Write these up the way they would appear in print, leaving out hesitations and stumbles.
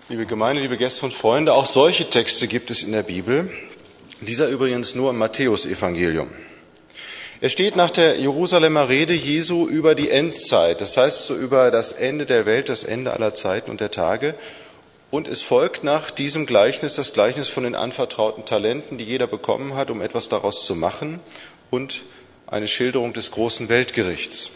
Liebe Gemeinde, liebe Gäste und Freunde, auch solche Texte gibt es in der Bibel. Dieser übrigens nur im Matthäusevangelium. Er steht nach der Jerusalemer Rede Jesu über die Endzeit, das heißt so über das Ende der Welt, das Ende aller Zeiten und der Tage. Und es folgt nach diesem Gleichnis das Gleichnis von den anvertrauten Talenten, die jeder bekommen hat, um etwas daraus zu machen, und eine Schilderung des großen Weltgerichts.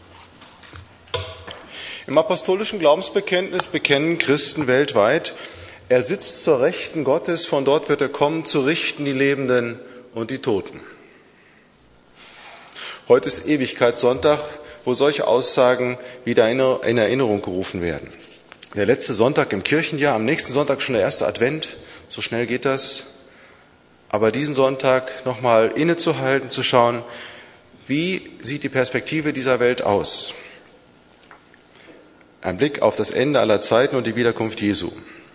Im apostolischen Glaubensbekenntnis bekennen Christen weltweit: Er sitzt zur Rechten Gottes, von dort wird er kommen, zu richten die Lebenden und die Toten. Heute ist Ewigkeitssonntag, wo solche Aussagen wieder in Erinnerung gerufen werden. Der letzte Sonntag im Kirchenjahr, am nächsten Sonntag schon der erste Advent, so schnell geht das. Aber diesen Sonntag nochmal innezuhalten, zu schauen, wie sieht die Perspektive dieser Welt aus? Ein Blick auf das Ende aller Zeiten und die Wiederkunft Jesu.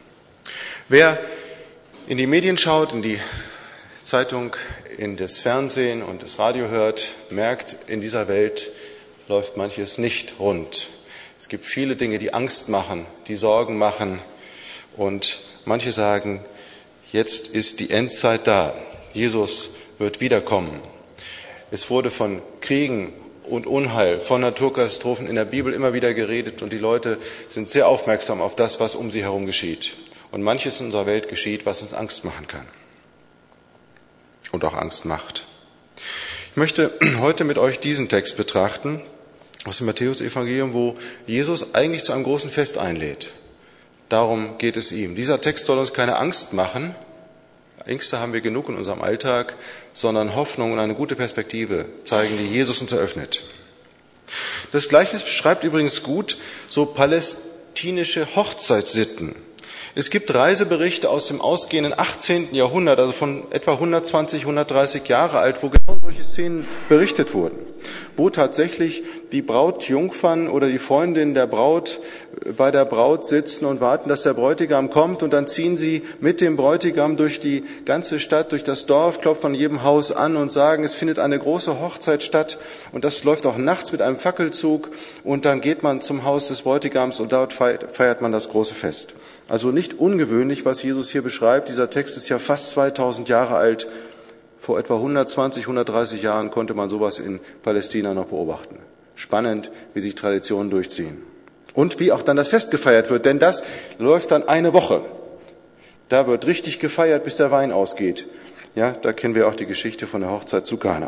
Wer in die Medien schaut, in die Zeitung, in das Fernsehen und das Radio hört, merkt, in dieser Welt läuft manches nicht rund. Es gibt viele Dinge, die Angst machen, die Sorgen machen, und manche sagen, jetzt ist die Endzeit da. Jesus wird wiederkommen. Es wurde von Kriegen und Unheil, von Naturkatastrophen in der Bibel immer wieder geredet, und die Leute sind sehr aufmerksam auf das, was um sie herum geschieht. Und manches in unserer Welt geschieht, was uns Angst machen kann und auch Angst macht. Ich möchte heute mit euch diesen Text betrachten aus dem Matthäusevangelium, wo Jesus eigentlich zu einem großen Fest einlädt. Darum geht es ihm. Dieser Text soll uns keine Angst machen. Ängste haben wir genug in unserem Alltag, sondern Hoffnung und eine gute Perspektive zeigen, die Jesus uns eröffnet. Das Gleichnis beschreibt übrigens gut so palästinische Hochzeitssitten. Es gibt Reiseberichte aus dem ausgehenden 18. Jahrhundert, also von etwa 120, 130 Jahre alt, wo genau solche Szenen berichtet wurden, wo tatsächlich die Brautjungfern oder die Freundinnen der Braut bei der Braut sitzen und warten, dass der Bräutigam kommt, und dann ziehen sie mit dem Bräutigam durch die ganze Stadt, durch das Dorf, klopfen an jedem Haus an und sagen, es findet eine große Hochzeit statt, und das läuft auch nachts mit einem Fackelzug, und dann geht man zum Haus des Bräutigams und dort feiert man das große Fest. Also nicht ungewöhnlich, was Jesus hier beschreibt. Dieser Text ist ja fast 2000 Jahre alt. Vor etwa 120, 130 Jahren konnte man sowas in Palästina noch beobachten. Spannend, wie sich Traditionen durchziehen. Und wie auch dann das Fest gefeiert wird, denn das läuft dann eine Woche. Da wird richtig gefeiert, bis der Wein ausgeht. Ja, da kennen wir auch die Geschichte von der Hochzeit zu Kana.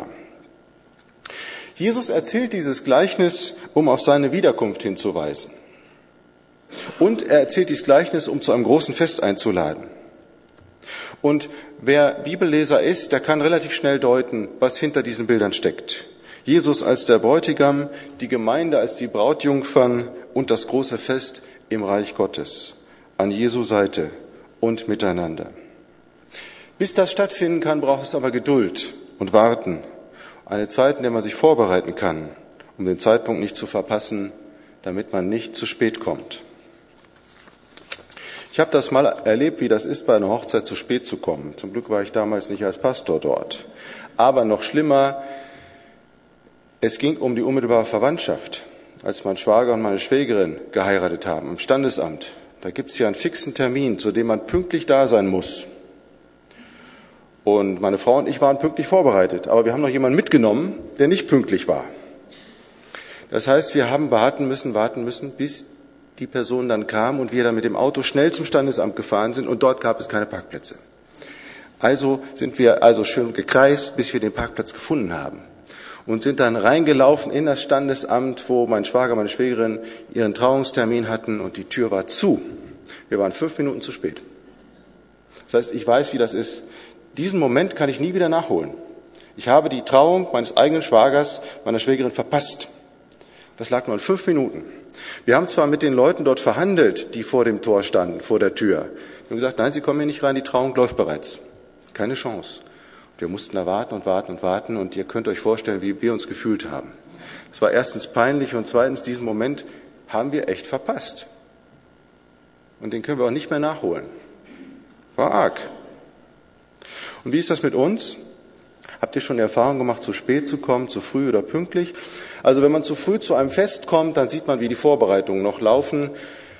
Jesus erzählt dieses Gleichnis, um auf seine Wiederkunft hinzuweisen. Und er erzählt dieses Gleichnis, um zu einem großen Fest einzuladen. Und wer Bibelleser ist, der kann relativ schnell deuten, was hinter diesen Bildern steckt. Jesus als der Bräutigam, die Gemeinde als die Brautjungfern und das große Fest im Reich Gottes. An Jesu Seite und miteinander. Bis das stattfinden kann, braucht es aber Geduld und Warten. Eine Zeit, in der man sich vorbereiten kann, um den Zeitpunkt nicht zu verpassen, damit man nicht zu spät kommt. Ich habe das mal erlebt, wie das ist, bei einer Hochzeit zu spät zu kommen. Zum Glück war ich damals nicht als Pastor dort. Aber noch schlimmer, es ging um die unmittelbare Verwandtschaft. Als mein Schwager und meine Schwägerin geheiratet haben im Standesamt, da gibt es ja einen fixen Termin, zu dem man pünktlich da sein muss. Und meine Frau und ich waren pünktlich vorbereitet, aber wir haben noch jemanden mitgenommen, der nicht pünktlich war. Das heißt, wir haben warten müssen, bis die Person dann kam und wir dann mit dem Auto schnell zum Standesamt gefahren sind, und dort gab es keine Parkplätze. Also sind wir schön gekreist, bis wir den Parkplatz gefunden haben, und sind dann reingelaufen in das Standesamt, wo mein Schwager, meine Schwägerin ihren Trauungstermin hatten, und die Tür war zu. Wir waren 5 Minuten zu spät. Das heißt, ich weiß, wie das ist. Diesen Moment kann ich nie wieder nachholen. Ich habe die Trauung meines eigenen Schwagers, meiner Schwägerin verpasst. Das lag nur in 5 Minuten. Wir haben zwar mit den Leuten dort verhandelt, die vor dem Tor standen, vor der Tür. Wir haben gesagt, nein, Sie kommen hier nicht rein, die Trauung läuft bereits. Keine Chance. Wir mussten da warten, und ihr könnt euch vorstellen, wie wir uns gefühlt haben. Es war erstens peinlich, und zweitens, diesen Moment haben wir echt verpasst. Und den können wir auch nicht mehr nachholen. War arg. Und wie ist das mit uns? Habt ihr schon die Erfahrung gemacht, zu spät zu kommen, zu früh oder pünktlich? Also wenn man zu früh zu einem Fest kommt, dann sieht man, wie die Vorbereitungen noch laufen.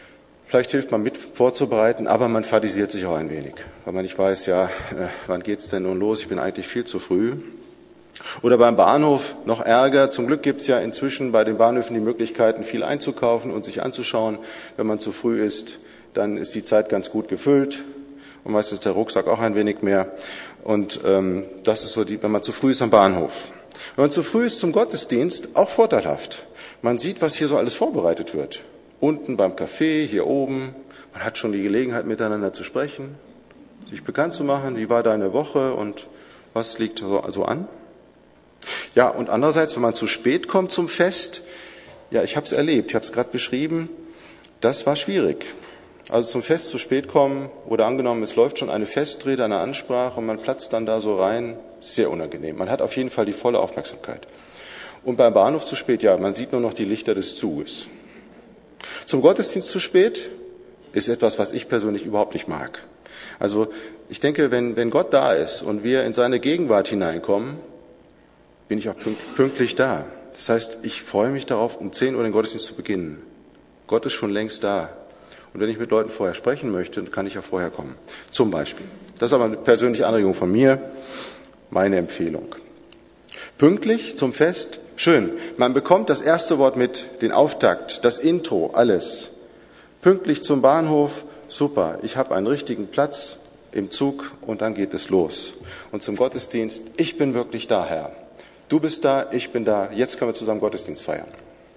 Vielleicht hilft man mit vorzubereiten, aber man fadisiert sich auch ein wenig, weil man nicht weiß, wann geht's denn nun los? Ich bin eigentlich viel zu früh. Oder beim Bahnhof noch Ärger. Zum Glück gibt's ja inzwischen bei den Bahnhöfen die Möglichkeiten, viel einzukaufen und sich anzuschauen. Wenn man zu früh ist, dann ist die Zeit ganz gut gefüllt und meistens ist der Rucksack auch ein wenig mehr. Und das ist so, wenn man zu früh ist am Bahnhof. Wenn man zu früh ist zum Gottesdienst, auch vorteilhaft. Man sieht, was hier so alles vorbereitet wird. Unten beim Café, hier oben. Man hat schon die Gelegenheit, miteinander zu sprechen, sich bekannt zu machen. Wie war deine Woche und was liegt so an? Ja, und andererseits, wenn man zu spät kommt zum Fest, ja, ich habe es erlebt, ich habe es gerade beschrieben, das war schwierig. Also zum Fest zu spät kommen oder angenommen, es läuft schon eine Festrede, eine Ansprache und man platzt dann da so rein, sehr unangenehm. Man hat auf jeden Fall die volle Aufmerksamkeit. Und beim Bahnhof zu spät, ja, man sieht nur noch die Lichter des Zuges. Zum Gottesdienst zu spät ist etwas, was ich persönlich überhaupt nicht mag. Also ich denke, wenn Gott da ist und wir in seine Gegenwart hineinkommen, bin ich auch pünktlich da. Das heißt, ich freue mich darauf, um 10 Uhr den Gottesdienst zu beginnen. Gott ist schon längst da. Und wenn ich mit Leuten vorher sprechen möchte, dann kann ich ja vorher kommen. Zum Beispiel. Das ist aber eine persönliche Anregung von mir, meine Empfehlung. Pünktlich zum Fest, schön. Man bekommt das erste Wort mit, den Auftakt, das Intro, alles. Pünktlich zum Bahnhof, super. Ich habe einen richtigen Platz im Zug und dann geht es los. Und zum Gottesdienst, ich bin wirklich da, Herr. Du bist da, ich bin da, jetzt können wir zusammen Gottesdienst feiern.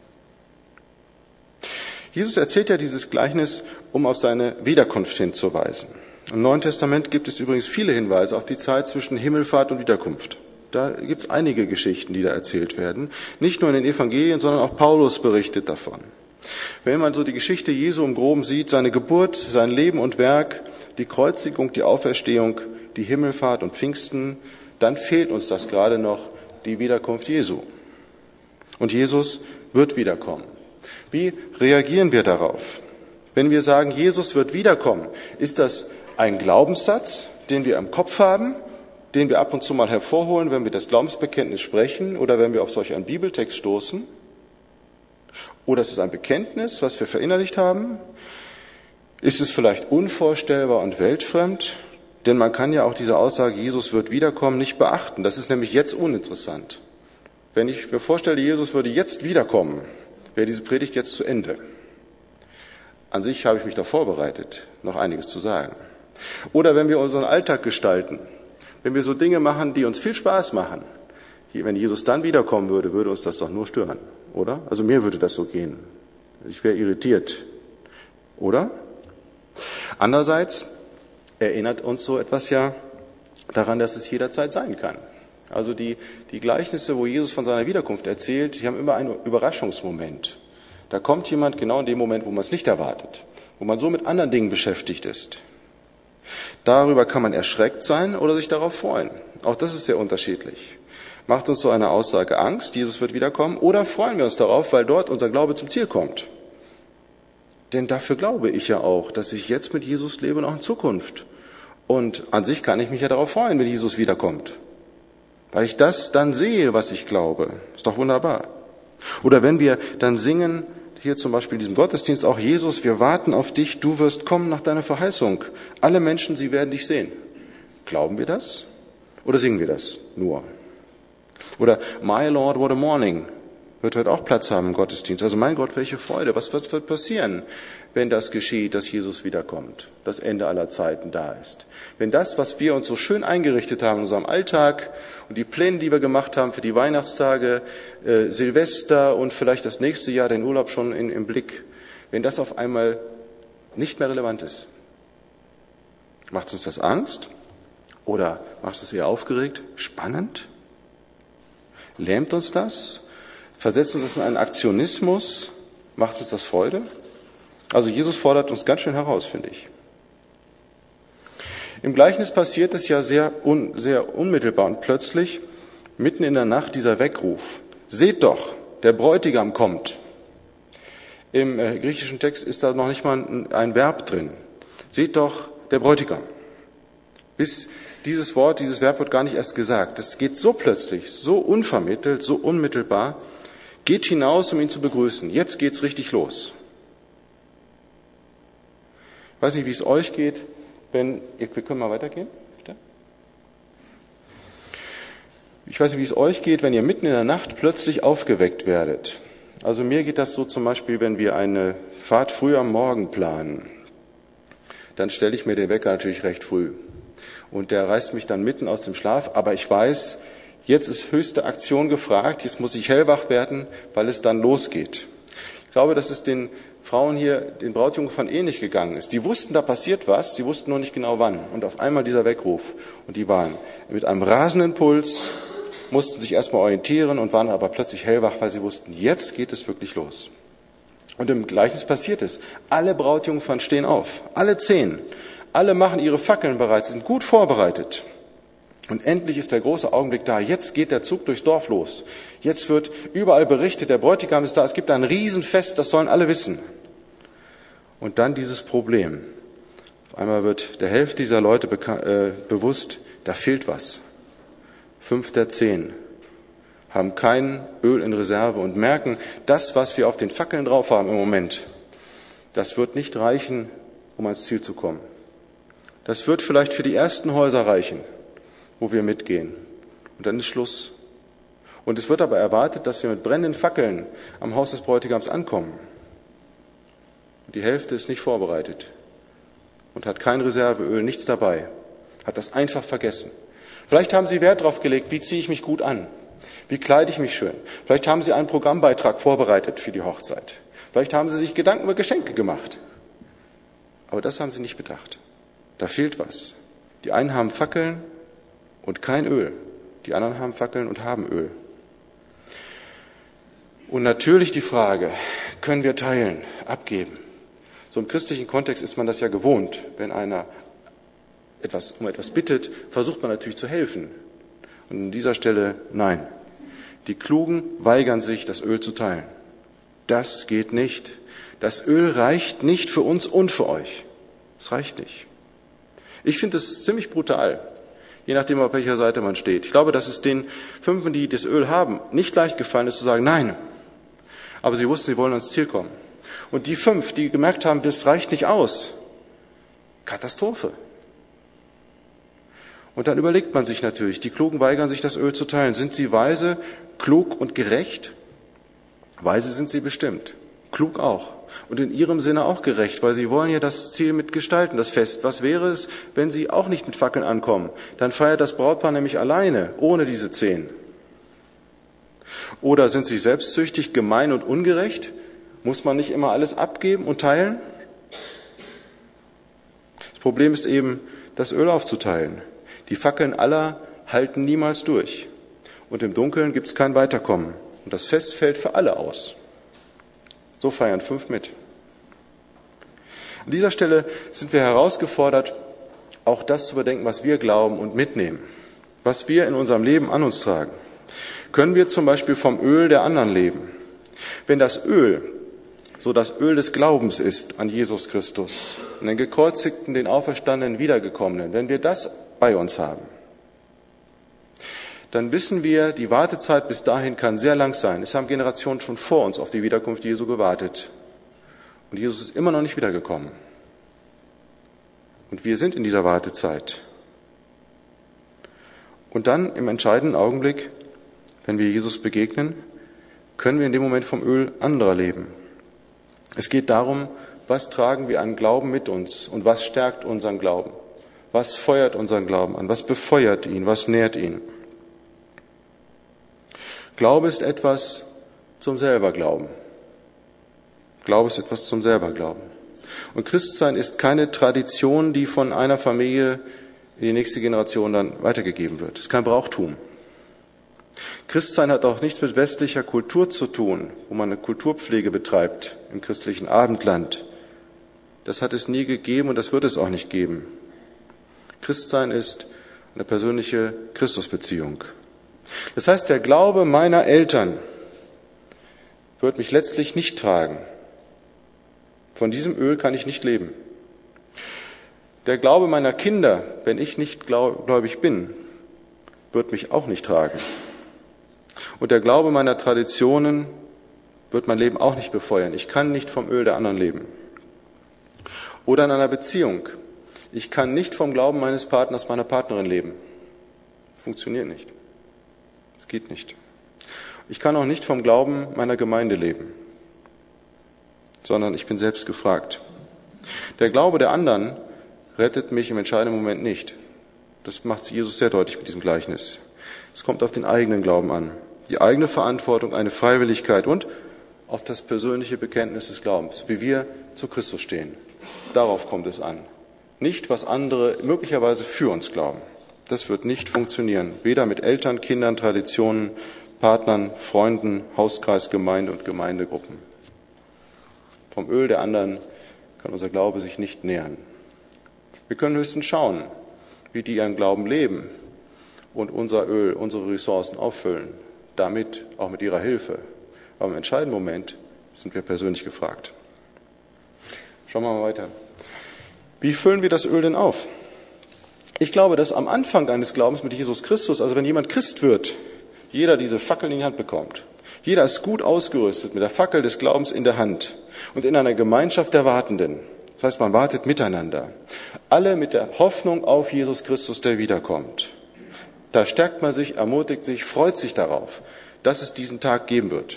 Jesus erzählt ja dieses Gleichnis, um auf seine Wiederkunft hinzuweisen. Im Neuen Testament gibt es übrigens viele Hinweise auf die Zeit zwischen Himmelfahrt und Wiederkunft. Da gibt es einige Geschichten, die da erzählt werden. Nicht nur in den Evangelien, sondern auch Paulus berichtet davon. Wenn man so die Geschichte Jesu im Groben sieht, seine Geburt, sein Leben und Werk, die Kreuzigung, die Auferstehung, die Himmelfahrt und Pfingsten, dann fehlt uns das gerade noch, die Wiederkunft Jesu. Und Jesus wird wiederkommen. Wie reagieren wir darauf? Wenn wir sagen, Jesus wird wiederkommen, ist das ein Glaubenssatz, den wir im Kopf haben, den wir ab und zu mal hervorholen, wenn wir das Glaubensbekenntnis sprechen oder wenn wir auf solch einen Bibeltext stoßen? Oder ist es ein Bekenntnis, was wir verinnerlicht haben? Ist es vielleicht unvorstellbar und weltfremd? Denn man kann ja auch diese Aussage, Jesus wird wiederkommen, nicht beachten. Das ist nämlich jetzt uninteressant. Wenn ich mir vorstelle, Jesus würde jetzt wiederkommen, wäre diese Predigt jetzt zu Ende. An sich habe ich mich da vorbereitet, noch einiges zu sagen. Oder wenn wir unseren Alltag gestalten, wenn wir so Dinge machen, die uns viel Spaß machen, wenn Jesus dann wiederkommen würde, würde uns das doch nur stören, oder? Also mir würde das so gehen. Ich wäre irritiert, oder? Andererseits erinnert uns so etwas ja daran, dass es jederzeit sein kann. Also die Gleichnisse, wo Jesus von seiner Wiederkunft erzählt, die haben immer einen Überraschungsmoment. Da kommt jemand genau in dem Moment, wo man es nicht erwartet, wo man so mit anderen Dingen beschäftigt ist. Darüber kann man erschreckt sein oder sich darauf freuen. Auch das ist sehr unterschiedlich. Macht uns so eine Aussage Angst, Jesus wird wiederkommen, oder freuen wir uns darauf, weil dort unser Glaube zum Ziel kommt? Denn dafür glaube ich ja auch, dass ich jetzt mit Jesus lebe und auch in Zukunft. Und an sich kann ich mich ja darauf freuen, wenn Jesus wiederkommt. Weil ich das dann sehe, was ich glaube. Ist doch wunderbar. Oder wenn wir dann singen, hier zum Beispiel in diesem Gottesdienst, auch Jesus, wir warten auf dich, du wirst kommen nach deiner Verheißung. Alle Menschen, sie werden dich sehen. Glauben wir das? Oder singen wir das nur? Oder My Lord, what a morning wird heute auch Platz haben im Gottesdienst. Also mein Gott, welche Freude. Was wird passieren, wenn das geschieht, dass Jesus wiederkommt, das Ende aller Zeiten da ist? Wenn das, was wir uns so schön eingerichtet haben in unserem Alltag und die Pläne, die wir gemacht haben für die Weihnachtstage, Silvester und vielleicht das nächste Jahr, den Urlaub schon im Blick, wenn das auf einmal nicht mehr relevant ist, macht uns das Angst oder macht es eher aufgeregt, spannend? Lähmt uns das? Versetzt uns das in einen Aktionismus? Macht uns das Freude? Also Jesus fordert uns ganz schön heraus, finde ich. Im Gleichnis passiert es ja sehr unmittelbar und plötzlich, mitten in der Nacht, dieser Weckruf. Seht doch, der Bräutigam kommt. Im griechischen Text ist da noch nicht mal ein Verb drin. Seht doch, der Bräutigam. Dieses Verb wird gar nicht erst gesagt. Es geht so plötzlich, so unvermittelt, so unmittelbar. Geht hinaus, um ihn zu begrüßen. Jetzt geht's richtig los. Ich weiß nicht, wie es euch geht, wir können mal weitergehen, bitte? Ich weiß nicht, wie es euch geht, wenn ihr mitten in der Nacht plötzlich aufgeweckt werdet. Also mir geht das so zum Beispiel, wenn wir eine Fahrt früh am Morgen planen. Dann stelle ich mir den Wecker natürlich recht früh. Und der reißt mich dann mitten aus dem Schlaf. Aber ich weiß, jetzt ist höchste Aktion gefragt. Jetzt muss ich hellwach werden, weil es dann losgeht. Ich glaube, dass es den Frauen hier, den Brautjungfern ähnlich gegangen ist. Die wussten, da passiert was. Sie wussten nur nicht genau wann. Und auf einmal dieser Weckruf. Und die waren mit einem rasenden Puls, mussten sich erstmal orientieren und waren aber plötzlich hellwach, weil sie wussten, jetzt geht es wirklich los. Und im Gleichnis passiert es. Alle Brautjungfern stehen auf, alle 10. Alle machen ihre Fackeln bereit, sind gut vorbereitet. Und endlich ist der große Augenblick da. Jetzt geht der Zug durchs Dorf los. Jetzt wird überall berichtet, der Bräutigam ist da. Es gibt ein Riesenfest, das sollen alle wissen. Und dann dieses Problem. Auf einmal wird der Hälfte dieser Leute bewusst, da fehlt was. 5 der 10 haben kein Öl in Reserve und merken, das, was wir auf den Fackeln drauf haben im Moment, das wird nicht reichen, um ans Ziel zu kommen. Das wird vielleicht für die ersten Häuser reichen, wo wir mitgehen. Und dann ist Schluss. Und es wird aber erwartet, dass wir mit brennenden Fackeln am Haus des Bräutigams ankommen. Und die Hälfte ist nicht vorbereitet und hat kein Reserveöl, nichts dabei, hat das einfach vergessen. Vielleicht haben Sie Wert darauf gelegt, wie ziehe ich mich gut an? Wie kleide ich mich schön? Vielleicht haben Sie einen Programmbeitrag vorbereitet für die Hochzeit. Vielleicht haben Sie sich Gedanken über Geschenke gemacht. Aber das haben Sie nicht bedacht. Da fehlt was. Die einen haben Fackeln und kein Öl. Die anderen haben Fackeln und haben Öl. Und natürlich die Frage, können wir teilen, abgeben? So im christlichen Kontext ist man das ja gewohnt. Wenn einer um etwas bittet, versucht man natürlich zu helfen. Und an dieser Stelle, nein. Die Klugen weigern sich, das Öl zu teilen. Das geht nicht. Das Öl reicht nicht für uns und für euch. Es reicht nicht. Ich finde es ziemlich brutal, je nachdem, auf welcher Seite man steht. Ich glaube, dass es den 5, die das Öl haben, nicht leicht gefallen ist zu sagen, nein. Aber sie wussten, sie wollen ans Ziel kommen. Und die 5, die gemerkt haben, das reicht nicht aus. Katastrophe. Und dann überlegt man sich natürlich, die Klugen weigern sich, das Öl zu teilen. Sind sie weise, klug und gerecht? Weise sind sie bestimmt. Klug auch. Und in ihrem Sinne auch gerecht, weil sie wollen ja das Ziel mitgestalten, das Fest. Was wäre es, wenn sie auch nicht mit Fackeln ankommen? Dann feiert das Brautpaar nämlich alleine, ohne diese 10. Oder sind sie selbstsüchtig, gemein und ungerecht? Muss man nicht immer alles abgeben und teilen? Das Problem ist eben, das Öl aufzuteilen. Die Fackeln aller halten niemals durch. Und im Dunkeln gibt es kein Weiterkommen. Und das Fest fällt für alle aus. So feiern 5 mit. An dieser Stelle sind wir herausgefordert, auch das zu überdenken, was wir glauben und mitnehmen. Was wir in unserem Leben an uns tragen. Können wir zum Beispiel vom Öl der anderen leben? Wenn das Öl so das Öl des Glaubens ist an Jesus Christus, an den Gekreuzigten, den Auferstandenen, Wiedergekommenen, wenn wir das bei uns haben, dann wissen wir, die Wartezeit bis dahin kann sehr lang sein. Es haben Generationen schon vor uns auf die Wiederkunft Jesu gewartet. Und Jesus ist immer noch nicht wiedergekommen. Und wir sind in dieser Wartezeit. Und dann im entscheidenden Augenblick, wenn wir Jesus begegnen, können wir in dem Moment vom Öl anderer leben. Es geht darum, was tragen wir an Glauben mit uns und was stärkt unseren Glauben? Was feuert unseren Glauben an? Was befeuert ihn? Was nährt ihn? Glaube ist etwas zum Selberglauben. Glaube ist etwas zum Selberglauben. Und Christsein ist keine Tradition, die von einer Familie in die nächste Generation dann weitergegeben wird. Es ist kein Brauchtum. Christsein hat auch nichts mit westlicher Kultur zu tun, wo man eine Kulturpflege betreibt im christlichen Abendland. Das hat es nie gegeben und das wird es auch nicht geben. Christsein ist eine persönliche Christusbeziehung. Das heißt, der Glaube meiner Eltern wird mich letztlich nicht tragen. Von diesem Öl kann ich nicht leben. Der Glaube meiner Kinder, wenn ich nicht gläubig bin, wird mich auch nicht tragen. Und der Glaube meiner Traditionen wird mein Leben auch nicht befeuern. Ich kann nicht vom Öl der anderen leben. Oder in einer Beziehung. Ich kann nicht vom Glauben meines Partners, meiner Partnerin leben. Funktioniert nicht. Es geht nicht. Ich kann auch nicht vom Glauben meiner Gemeinde leben, sondern ich bin selbst gefragt. Der Glaube der anderen rettet mich im entscheidenden Moment nicht. Das macht Jesus sehr deutlich mit diesem Gleichnis. Es kommt auf den eigenen Glauben an, die eigene Verantwortung, eine Freiwilligkeit und auf das persönliche Bekenntnis des Glaubens, wie wir zu Christus stehen. Darauf kommt es an. Nicht, was andere möglicherweise für uns glauben. Das wird nicht funktionieren. Weder mit Eltern, Kindern, Traditionen, Partnern, Freunden, Hauskreis, Gemeinde und Gemeindegruppen. Vom Öl der anderen kann unser Glaube sich nicht nähern. Wir können höchstens schauen, wie die ihren Glauben leben und unser Öl, unsere Ressourcen auffüllen. Damit auch mit ihrer Hilfe. Aber im entscheidenden Moment sind wir persönlich gefragt. Schauen wir mal weiter. Wie füllen wir das Öl denn auf? Ich glaube, dass am Anfang eines Glaubens mit Jesus Christus, also wenn jemand Christ wird, jeder diese Fackel in die Hand bekommt. Jeder ist gut ausgerüstet mit der Fackel des Glaubens in der Hand und in einer Gemeinschaft der Wartenden. Das heißt, man wartet miteinander. Alle mit der Hoffnung auf Jesus Christus, der wiederkommt. Da stärkt man sich, ermutigt sich, freut sich darauf, dass es diesen Tag geben wird.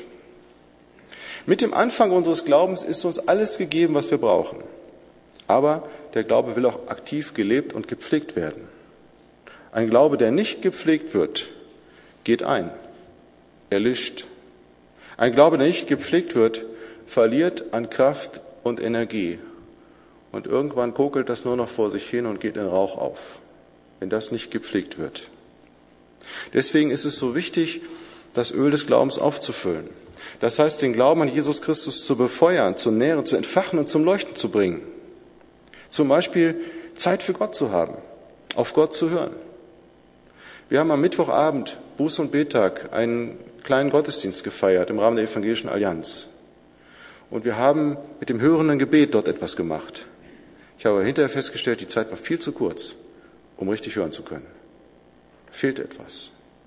Mit dem Anfang unseres Glaubens ist uns alles gegeben, was wir brauchen. Aber der Glaube will auch aktiv gelebt und gepflegt werden. Ein Glaube, der nicht gepflegt wird, geht ein, erlischt. Ein Glaube, der nicht gepflegt wird, verliert an Kraft und Energie. Und irgendwann kokelt das nur noch vor sich hin und geht in Rauch auf, wenn das nicht gepflegt wird. Deswegen ist es so wichtig, das Öl des Glaubens aufzufüllen. Das heißt, den Glauben an Jesus Christus zu befeuern, zu nähren, zu entfachen und zum Leuchten zu bringen. Zum Beispiel Zeit für Gott zu haben, auf Gott zu hören. Wir haben am Mittwochabend, Buß- und Bettag, einen kleinen Gottesdienst gefeiert im Rahmen der Evangelischen Allianz. Und wir haben mit dem hörenden Gebet dort etwas gemacht. Ich habe hinterher festgestellt, die Zeit war viel zu kurz, um richtig hören zu können. Da fehlt etwas.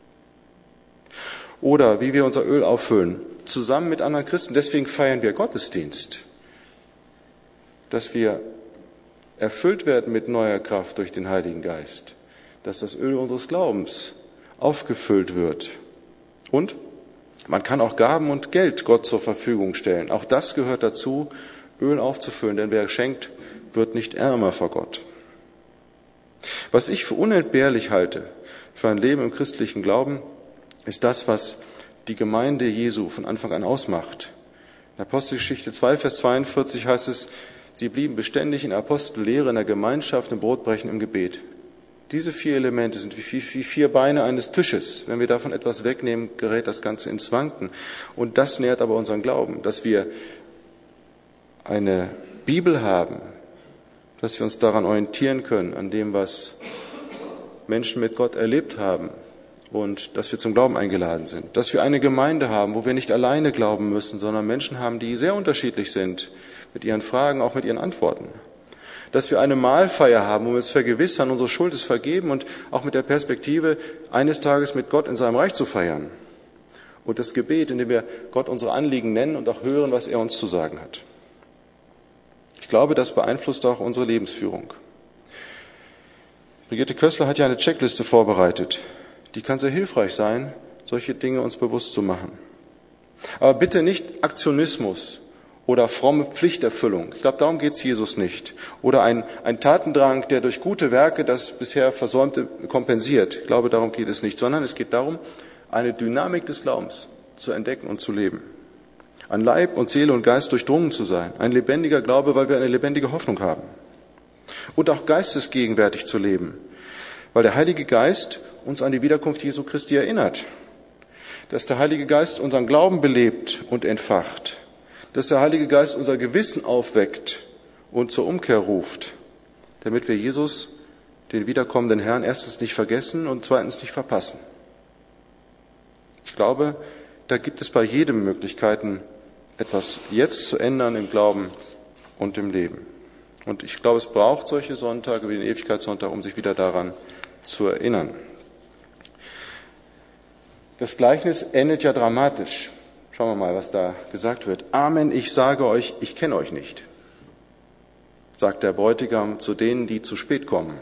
Oder wie wir unser Öl auffüllen, zusammen mit anderen Christen. Deswegen feiern wir Gottesdienst, dass wir erfüllt werden mit neuer Kraft durch den Heiligen Geist, dass das Öl unseres Glaubens aufgefüllt wird. Und man kann auch Gaben und Geld Gott zur Verfügung stellen. Auch das gehört dazu, Öl aufzufüllen, denn wer schenkt, wird nicht ärmer vor Gott. Was ich für unentbehrlich halte für ein Leben im christlichen Glauben, ist das, was die Gemeinde Jesu von Anfang an ausmacht. In Apostelgeschichte 2, Vers 42 heißt es, sie blieben beständig in Apostellehre, in der Gemeinschaft, im Brotbrechen, im Gebet. Diese 4 Elemente sind wie 4 Beine eines Tisches. Wenn wir davon etwas wegnehmen, gerät das Ganze ins Wanken. Und das nährt aber unseren Glauben, dass wir eine Bibel haben, dass wir uns daran orientieren können, an dem, was Menschen mit Gott erlebt haben und dass wir zum Glauben eingeladen sind. Dass wir eine Gemeinde haben, wo wir nicht alleine glauben müssen, sondern Menschen haben, die sehr unterschiedlich sind mit ihren Fragen, auch mit ihren Antworten. Dass wir eine Mahlfeier haben, wo wir uns vergewissern, unsere Schuld ist vergeben und auch mit der Perspektive, eines Tages mit Gott in seinem Reich zu feiern. Und das Gebet, in dem wir Gott unsere Anliegen nennen und auch hören, was er uns zu sagen hat. Ich glaube, das beeinflusst auch unsere Lebensführung. Brigitte Kössler hat ja eine Checkliste vorbereitet. Die kann sehr hilfreich sein, solche Dinge uns bewusst zu machen. Aber bitte nicht Aktionismus oder fromme Pflichterfüllung. Ich glaube, darum geht es Jesus nicht. Oder ein Tatendrang, der durch gute Werke das bisher Versäumte kompensiert. Ich glaube, darum geht es nicht, sondern es geht darum, eine Dynamik des Glaubens zu entdecken und zu leben. An Leib und Seele und Geist durchdrungen zu sein. Ein lebendiger Glaube, weil wir eine lebendige Hoffnung haben. Und auch geistesgegenwärtig zu leben, weil der Heilige Geist uns an die Wiederkunft Jesu Christi erinnert. Dass der Heilige Geist unseren Glauben belebt und entfacht. Dass der Heilige Geist unser Gewissen aufweckt und zur Umkehr ruft, damit wir Jesus, den wiederkommenden Herrn, erstens nicht vergessen und zweitens nicht verpassen. Ich glaube, da gibt es bei jedem Möglichkeiten, etwas jetzt zu ändern im Glauben und im Leben. Und ich glaube, es braucht solche Sonntage wie den Ewigkeitssonntag, um sich wieder daran zu erinnern. Das Gleichnis endet ja dramatisch. Schauen wir mal, was da gesagt wird. Amen, ich sage euch, ich kenne euch nicht. sagt der Bräutigam zu denen, die zu spät kommen.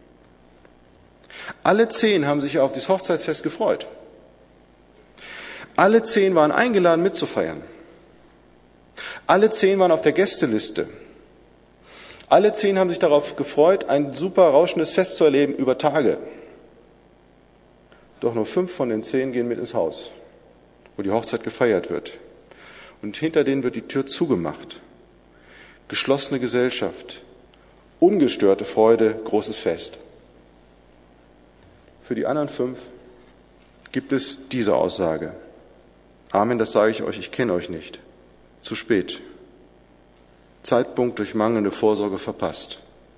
Alle 10 haben sich auf dieses Hochzeitsfest gefreut. Alle 10 waren eingeladen mitzufeiern. Alle 10 waren auf der Gästeliste. Alle 10 haben sich darauf gefreut, ein super rauschendes Fest zu erleben über Tage. Doch nur 5 von den 10 gehen mit ins Haus, wo die Hochzeit gefeiert wird. Und hinter denen wird die Tür zugemacht. Geschlossene Gesellschaft, ungestörte Freude, großes Fest. Für die anderen 5 gibt es diese Aussage. Amen, das sage ich euch, ich kenne euch nicht. Zu spät. Zeitpunkt durch mangelnde Vorsorge verpasst.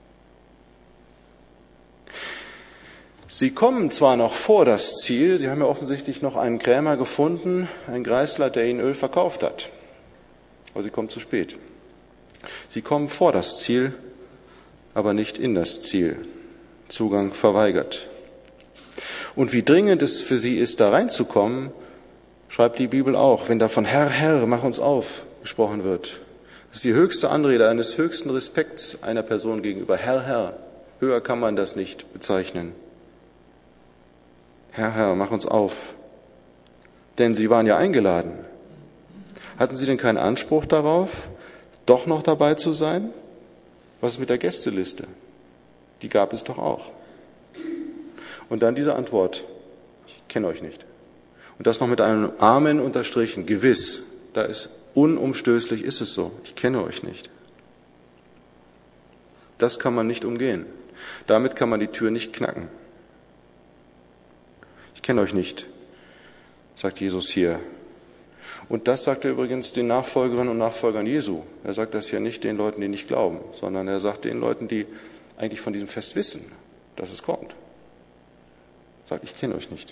Sie kommen zwar noch vor das Ziel, Sie haben ja offensichtlich noch einen Krämer gefunden, einen Greißler, der Ihnen Öl verkauft hat. Aber Sie kommen zu spät. Sie kommen vor das Ziel, aber nicht in das Ziel. Zugang verweigert. Und wie dringend es für Sie ist, da reinzukommen, schreibt die Bibel auch, wenn da von Herr, Herr, mach uns auf gesprochen wird. Das ist die höchste Anrede eines höchsten Respekts einer Person gegenüber. Herr, Herr, höher kann man das nicht bezeichnen. Herr, Herr, mach uns auf. Denn Sie waren ja eingeladen. Hatten Sie denn keinen Anspruch darauf, doch noch dabei zu sein? Was ist mit der Gästeliste? Die gab es doch auch. Und dann diese Antwort, ich kenne euch nicht. Und das noch mit einem Amen unterstrichen, gewiss, da ist unumstößlich, ist es so, ich kenne euch nicht. Das kann man nicht umgehen. Damit kann man die Tür nicht knacken. Ich kenne euch nicht, sagt Jesus hier. Und das sagt er übrigens den Nachfolgerinnen und Nachfolgern Jesu. Er sagt das ja nicht den Leuten, die nicht glauben, sondern er sagt den Leuten, die eigentlich von diesem Fest wissen, dass es kommt. Er sagt, ich kenne euch nicht.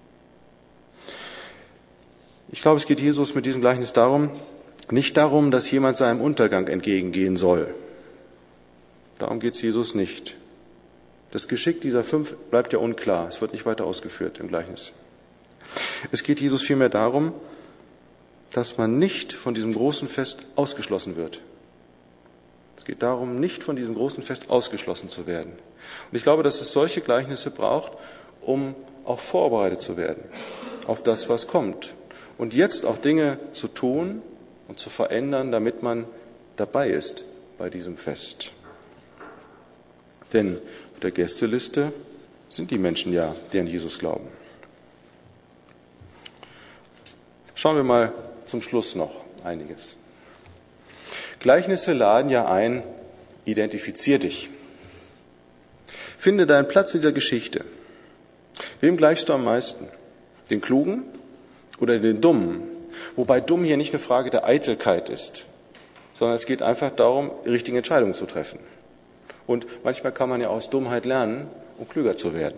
Ich glaube, es geht Jesus mit diesem Gleichnis nicht darum, dass jemand seinem Untergang entgegengehen soll. Darum geht es Jesus nicht. Das Geschick dieser 5 bleibt ja unklar. Es wird nicht weiter ausgeführt im Gleichnis. Es geht Jesus vielmehr darum, dass man nicht von diesem großen Fest ausgeschlossen wird. Es geht darum, nicht von diesem großen Fest ausgeschlossen zu werden. Und ich glaube, dass es solche Gleichnisse braucht, um auch vorbereitet zu werden auf das, was kommt. Und jetzt auch Dinge zu tun und zu verändern, damit man dabei ist bei diesem Fest. Denn auf der Gästeliste sind die Menschen ja, die an Jesus glauben. Schauen wir mal zum Schluss noch einiges. Gleichnisse laden ja ein, identifizier dich. Finde deinen Platz in der Geschichte. Wem gleichst du am meisten? Den Klugen oder den Dummen? Wobei dumm hier nicht eine Frage der Eitelkeit ist, sondern es geht einfach darum, die richtigen Entscheidungen zu treffen. Und manchmal kann man ja aus Dummheit lernen, um klüger zu werden.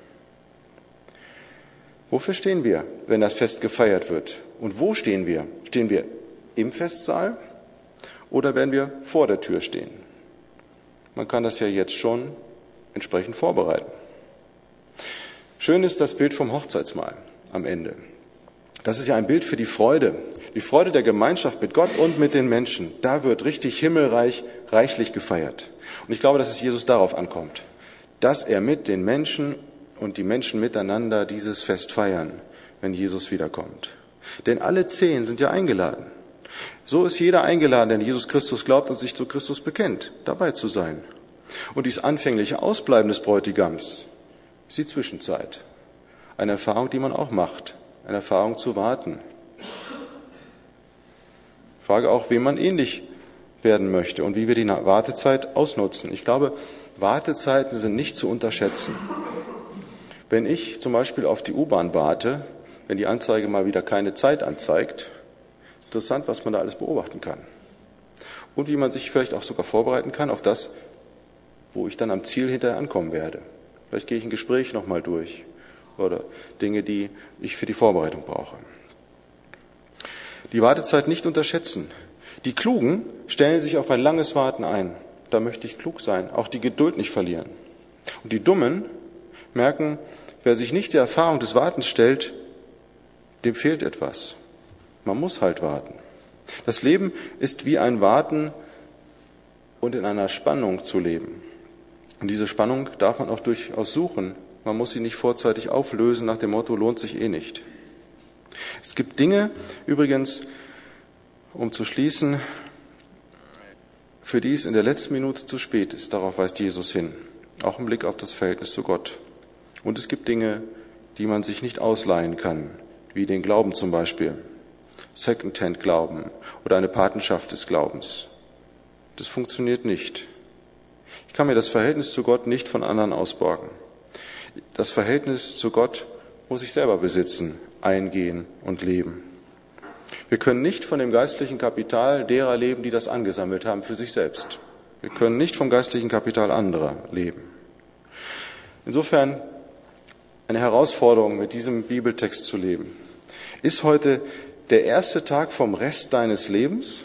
Wofür stehen wir, wenn das Fest gefeiert wird? Und wo stehen wir? Stehen wir im Festsaal oder werden wir vor der Tür stehen? Man kann das ja jetzt schon entsprechend vorbereiten. Schön ist das Bild vom Hochzeitsmahl am Ende. Das ist ja ein Bild für die Freude der Gemeinschaft mit Gott und mit den Menschen. Da wird richtig himmelreich, reichlich gefeiert. Und ich glaube, dass es Jesus darauf ankommt, dass er mit den Menschen und die Menschen miteinander dieses Fest feiern, wenn Jesus wiederkommt. Denn alle 10 sind ja eingeladen. So ist jeder eingeladen, der an Jesus Christus glaubt und sich zu Christus bekennt, dabei zu sein. Und dieses anfängliche Ausbleiben des Bräutigams ist die Zwischenzeit. Eine Erfahrung, die man auch macht. Eine Erfahrung zu warten. Ich frage auch, wem man ähnlich werden möchte und wie wir die Wartezeit ausnutzen. Ich glaube, Wartezeiten sind nicht zu unterschätzen. Wenn ich zum Beispiel auf die U-Bahn warte, wenn die Anzeige mal wieder keine Zeit anzeigt, ist interessant, was man da alles beobachten kann. Und wie man sich vielleicht auch sogar vorbereiten kann auf das, wo ich dann am Ziel hinterher ankommen werde. Vielleicht gehe ich ein Gespräch nochmal durch oder Dinge, die ich für die Vorbereitung brauche. Die Wartezeit nicht unterschätzen. Die Klugen stellen sich auf ein langes Warten ein. Da möchte ich klug sein, auch die Geduld nicht verlieren. Und die Dummen merken, wer sich nicht der Erfahrung des Wartens stellt, dem fehlt etwas. Man muss halt warten. Das Leben ist wie ein Warten und in einer Spannung zu leben. Und diese Spannung darf man auch durchaus suchen. Man muss sie nicht vorzeitig auflösen nach dem Motto, lohnt sich eh nicht. Es gibt Dinge, übrigens, um zu schließen, für die es in der letzten Minute zu spät ist. Darauf weist Jesus hin. Auch im Blick auf das Verhältnis zu Gott. Und es gibt Dinge, die man sich nicht ausleihen kann, wie den Glauben zum Beispiel. Second-Hand-Glauben oder eine Patenschaft des Glaubens. Das funktioniert nicht. Ich kann mir das Verhältnis zu Gott nicht von anderen ausborgen. Das Verhältnis zu Gott muss ich selber besitzen, eingehen und leben. Wir können nicht von dem geistlichen Kapital derer leben, die das angesammelt haben für sich selbst. Wir können nicht vom geistlichen Kapital anderer leben. Insofern eine Herausforderung, mit diesem Bibeltext zu leben. Ist heute der erste Tag vom Rest deines Lebens?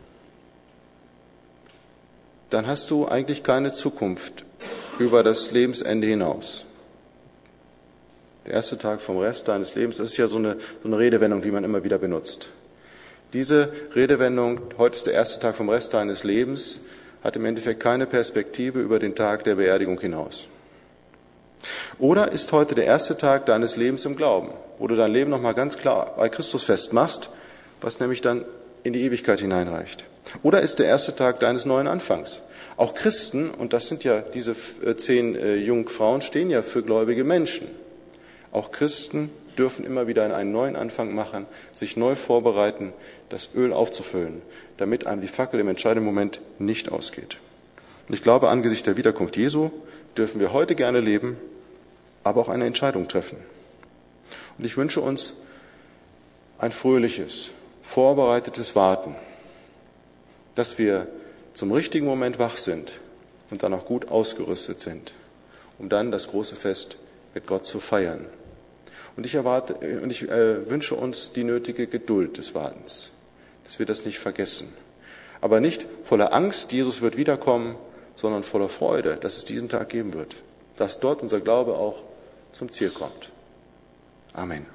Dann hast du eigentlich keine Zukunft über das Lebensende hinaus. Der erste Tag vom Rest deines Lebens, das ist ja so eine Redewendung, die man immer wieder benutzt. Diese Redewendung, heute ist der erste Tag vom Rest deines Lebens, hat im Endeffekt keine Perspektive über den Tag der Beerdigung hinaus. Oder ist heute der erste Tag deines Lebens im Glauben, wo du dein Leben nochmal ganz klar bei Christus festmachst, was nämlich dann in die Ewigkeit hineinreicht. Oder ist der erste Tag deines neuen Anfangs. Auch Christen, und das sind ja diese 10 jungen Frauen, stehen ja für gläubige Menschen. Auch Christen dürfen immer wieder einen neuen Anfang machen, sich neu vorbereiten, das Öl aufzufüllen, damit einem die Fackel im entscheidenden Moment nicht ausgeht. Und ich glaube, angesichts der Wiederkunft Jesu dürfen wir heute gerne leben, aber auch eine Entscheidung treffen. Und ich wünsche uns ein fröhliches, vorbereitetes Warten, dass wir zum richtigen Moment wach sind und dann auch gut ausgerüstet sind, um dann das große Fest mit Gott zu feiern. Und ich wünsche uns die nötige Geduld des Wartens, dass wir das nicht vergessen. Aber nicht voller Angst, Jesus wird wiederkommen, sondern voller Freude, dass es diesen Tag geben wird, dass dort unser Glaube auch zum Ziel kommt. Amen.